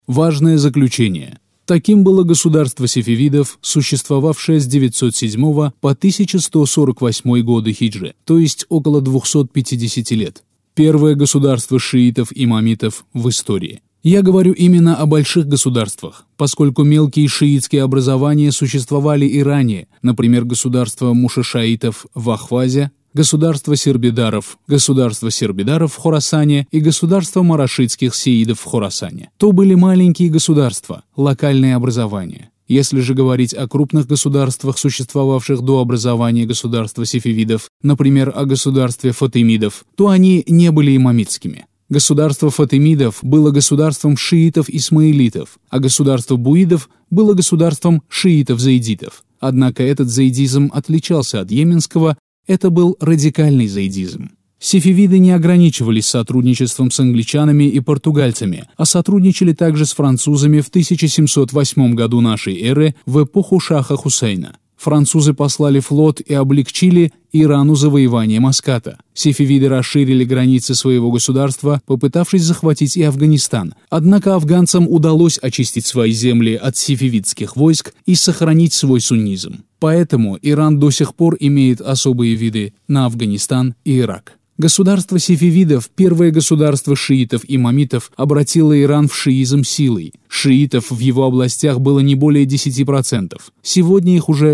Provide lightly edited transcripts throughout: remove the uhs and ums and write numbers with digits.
Важное заключение. Таким было государство сефевидов, существовавшее с 907 по 1148 годы хиджры, то есть около 250 лет. Первое государство шиитов-имамитов в истории. Я говорю именно о больших государствах, поскольку мелкие шиитские образования существовали и ранее, например, государство мушашаитов в Ахвазе, государство сербидаров в Хорасане и государство марашитских сеидов в Хорасане. То были маленькие государства, локальные образования. Если же говорить о крупных государствах, существовавших до образования государства сефевидов, например, о государстве фатимидов, то они не были имамитскими. Государство фатимидов было государством шиитов-исмаилитов, а государство буидов было государством шиитов-заидитов. Однако этот заидизм отличался от йеменского, это был радикальный заидизм. Сефевиды не ограничивались сотрудничеством с англичанами и португальцами, а сотрудничали также с французами в 1708 году нашей эры в эпоху Шаха Хусейна. Французы послали флот и облегчили Ирану завоевание Маската. Сефевиды расширили границы своего государства, попытавшись захватить и Афганистан. Однако афганцам удалось очистить свои земли от сефевидских войск и сохранить свой суннизм. Поэтому Иран до сих пор имеет особые виды на Афганистан и Ирак. Государство сефевидов, первое государство шиитов-имамитов, обратило Иран в шиизм силой. Шиитов в его областях было не более 10%. Сегодня их уже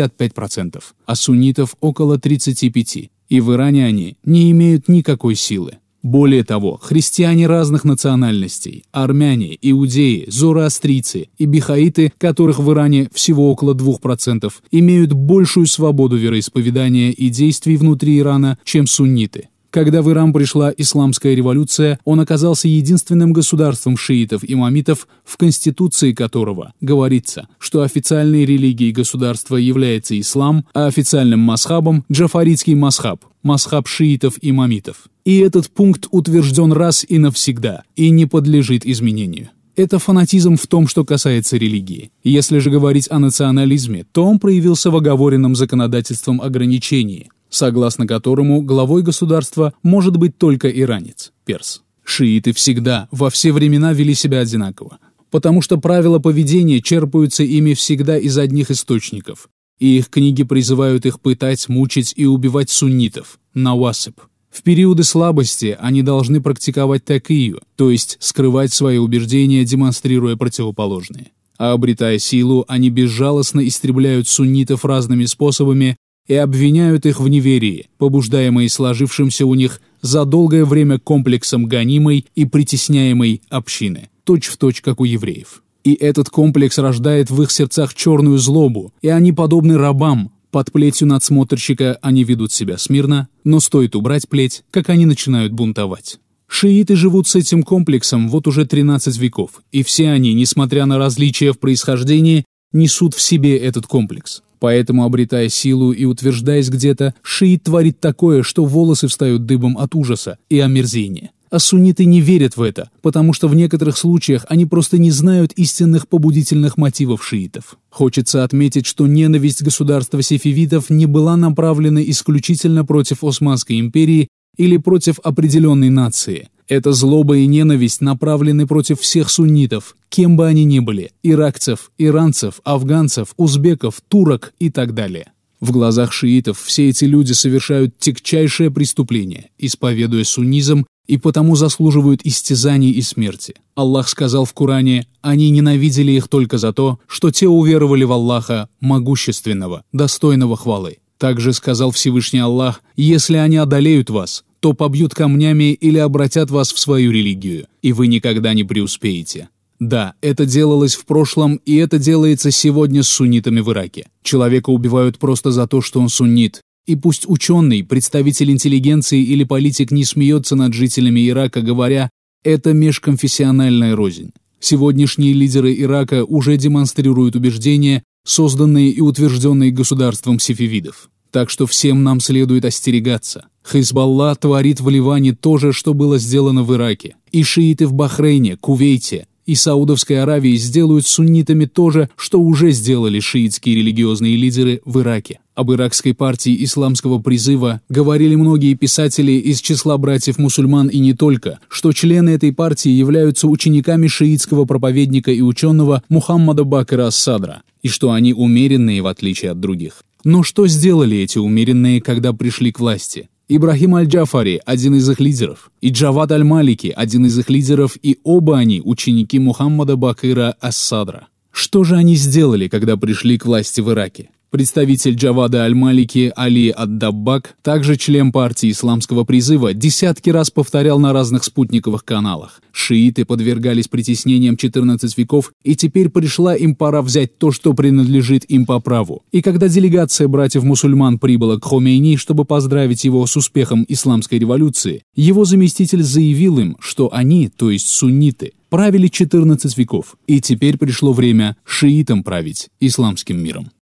65%, а суннитов около 35%. И в Иране они не имеют никакой силы. Более того, христиане разных национальностей, армяне, иудеи, зороастрийцы и бихаиты, которых в Иране всего около 2%, имеют большую свободу вероисповедания и действий внутри Ирана, чем сунниты. Когда в Иран пришла исламская революция, он оказался единственным государством шиитов-имамитов, в конституции которого говорится, что официальной религией государства является ислам, а официальным масхабом – джафаритский масхаб, масхаб шиитов-имамитов. И этот пункт утвержден раз и навсегда и не подлежит изменению. Это фанатизм в том, что касается религии. Если же говорить о национализме, то он проявился в оговоренном законодательством ограничении, согласно которому главой государства может быть только иранец, перс. Шииты всегда, во все времена вели себя одинаково, потому что правила поведения черпаются ими всегда из одних источников, и их книги призывают их пытать, мучить и убивать суннитов, навасиб. В периоды слабости они должны практиковать такию, то есть скрывать свои убеждения, демонстрируя противоположные. А обретая силу, они безжалостно истребляют суннитов разными способами и обвиняют их в неверии, побуждаемые сложившимся у них за долгое время комплексом гонимой и притесняемой общины, точь-в-точь, как у евреев. И этот комплекс рождает в их сердцах черную злобу, и они подобны рабам. Под плетью надсмотрщика они ведут себя смирно, но стоит убрать плеть, как они начинают бунтовать. Шииты живут с этим комплексом вот уже 13 веков, и все они, несмотря на различия в происхождении, несут в себе этот комплекс. Поэтому, обретая силу и утверждаясь где-то, шиит творит такое, что волосы встают дыбом от ужаса и омерзения. А сунниты не верят в это, потому что в некоторых случаях они просто не знают истинных побудительных мотивов шиитов. Хочется отметить, что ненависть государства сефевидов не была направлена исключительно против Османской империи или против определенной нации. Эта злоба и ненависть направлены против всех суннитов, кем бы они ни были – иракцев, иранцев, афганцев, узбеков, турок и так далее. В глазах шиитов все эти люди совершают тягчайшее преступление, исповедуя суннизм, и потому заслуживают истязаний и смерти. Аллах сказал в Коране: «Они ненавидели их только за то, что те уверовали в Аллаха, могущественного, достойного хвалы». Также сказал Всевышний Аллах: «Если они одолеют вас, то побьют камнями или обратят вас в свою религию, и вы никогда не преуспеете». Да, это делалось в прошлом, и это делается сегодня с суннитами в Ираке. Человека убивают просто за то, что он суннит. И пусть ученый, представитель интеллигенции или политик не смеется над жителями Ирака, говоря: «Это межконфессиональная рознь». Сегодняшние лидеры Ирака уже демонстрируют убеждения, созданные и утвержденные государством сефевидов. Так что всем нам следует остерегаться. Хизбалла творит в Ливане то же, что было сделано в Ираке. И шииты в Бахрейне, Кувейте, И Саудовской Аравии сделают с суннитами то же, что уже сделали шиитские религиозные лидеры в Ираке. Об иракской партии исламского призыва говорили многие писатели из числа братьев-мусульман и не только, что члены этой партии являются учениками шиитского проповедника и ученого Мухаммада Бакра ас-Садра, и что они умеренные в отличие от других. Но что сделали эти умеренные, когда пришли к власти? Ибрахим аль-Джафари – один из их лидеров, и Джавад аль-Малики – один из их лидеров, и оба они – ученики Мухаммада Бакра ас-Садра. Что же они сделали, когда пришли к власти в Ираке? Представитель Джавада аль-Малики Али ад-Даббак, также член партии исламского призыва, десятки раз повторял на разных спутниковых каналах. Шииты подвергались притеснениям 14 веков, и теперь пришла им пора взять то, что принадлежит им по праву. И когда делегация братьев-мусульман прибыла к Хомейни, чтобы поздравить его с успехом исламской революции, его заместитель заявил им, что они, то есть сунниты, правили 14 веков, и теперь пришло время шиитам править исламским миром.